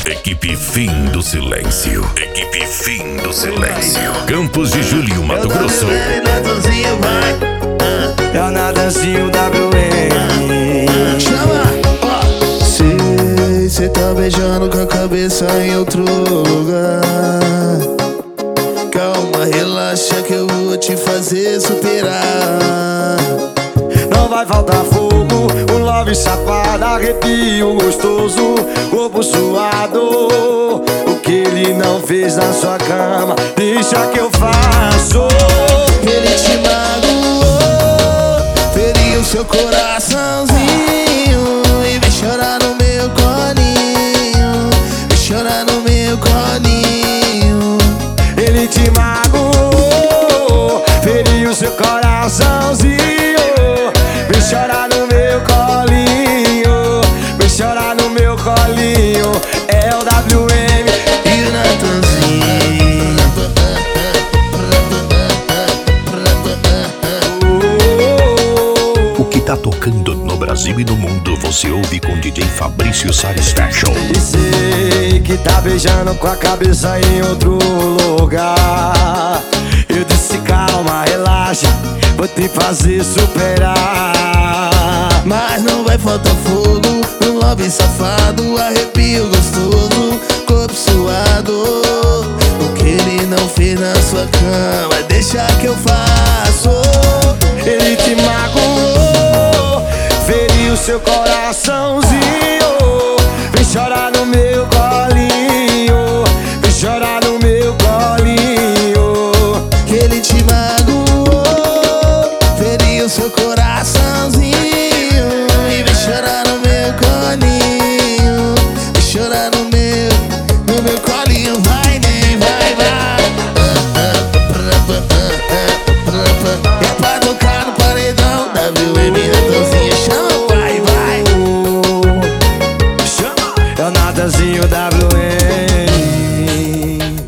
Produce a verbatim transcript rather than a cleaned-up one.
Equipe Fim do Silêncio. Equipe Fim do Silêncio. Campos de Julho, Mato Grosso. É o Natanzinho W M. Chama! Sei, cê tá beijando com a cabeça em outro lugar. Calma, relaxa que eu vou te fazer superar. Não vai faltar fogo, um love safado, arrepio gostoso, corpo suado. O que ele não fez na sua cama, deixa que eu faço. Ele te magoou, feriu seu coraçãozinho e vem chorar no meu colinho, vem chorar no meu colinho. Ele te magoou, feriu seu coraçãozinho, vem chorar no meu colinho, vem chorar no meu colinho. É o W M e o Natanzinho. O que tá tocando no Brasil e no mundo, você ouve com D J Fabrício Satisfaction. E sei que tá beijando com a cabeça em outro lugar. Eu disse calma, relaxa, vou te fazer superar. Mas não vai faltar fogo, um love safado, arrepio gostoso, corpo suado. O que ele não fez na sua cama, deixa que eu faço. Ele te magoou, feriu seu coraçãozinho